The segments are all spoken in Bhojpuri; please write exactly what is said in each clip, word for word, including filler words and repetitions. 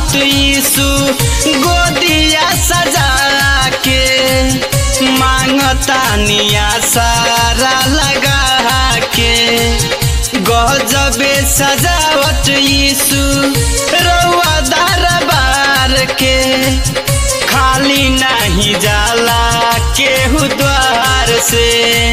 सजावट यीशु गोदिया सजा के मांगतानी आसारा लगा के गजबे सजावट यीशु रउआ दरबार के खाली नहीं जाला केहू द्वार से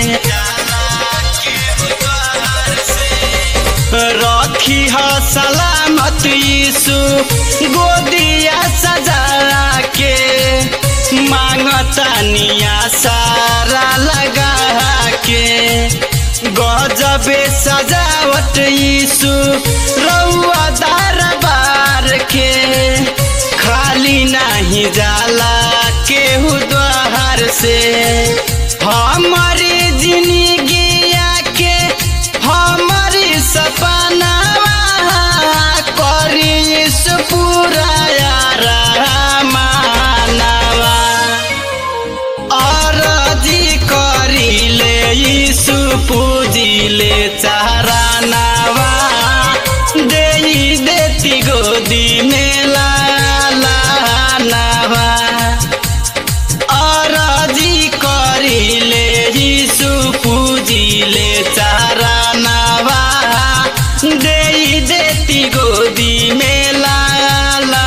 रखी ह सलामत यीशु गोदिया सजा के मांगतानी आसारा लगा के गजबे सजावट यीशु रउआ दरबार के खाली नहीं जाला केहू द्वार से हमारी जिंदगिया के हमारी सपना करी यीशु पूरा मानवा अर्जी करी ले यीशु पूजी ले चारानावा दे देती गोदी में लालानावा अर्जी करी ले यीशु पूजी ले चारानावा दे देती गोदी में लालानावा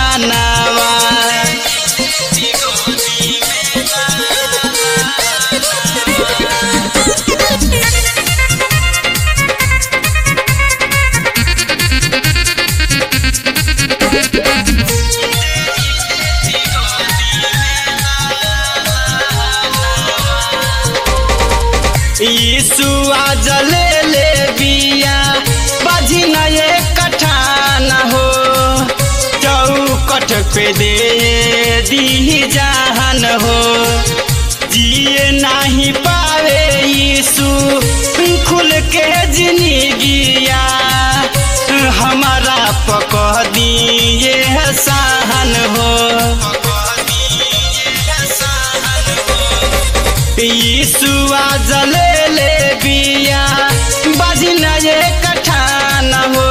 यीशु आज ले ले बिया बाजी न ये कठान हो चौकट पे दे दी जहान हो जिए नहीं पावे यीशु खुल के जिंदगिया हमारा पकड़ दिए सहन हो यीशु आज ले ले बिया बाजी न ये कठान हो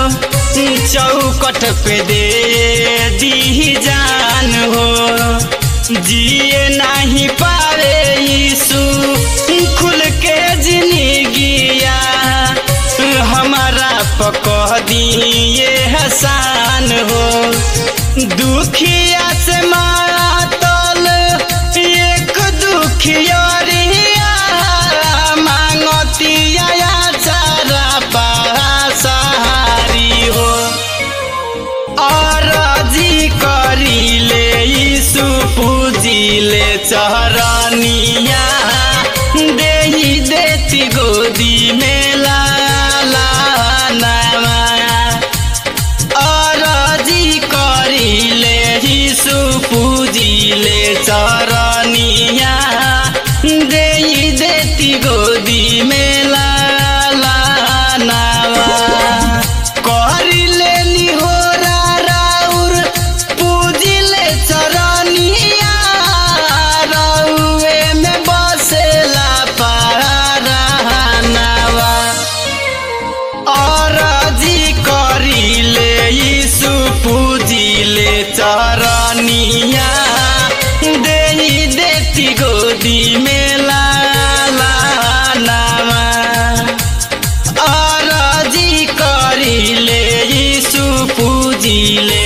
चौकट पे दे दी जान हो जिए नहीं पावे यीशु खुल के जिंदगिया हमारा पकड़ दिए हसान हो दुखिया से मातल एक दुखिया पूजिले चरनिया देही देती गोदी में लालानावा अर्जी करिले यीशु पूजिले चरनिया देही देती गोदी में लालानावा करिले निहोरा राउर पूजिले चरनिया पूजिले चरनिया देही देती गोदी में लालानावा अर्जी करिले यीशु पूजिले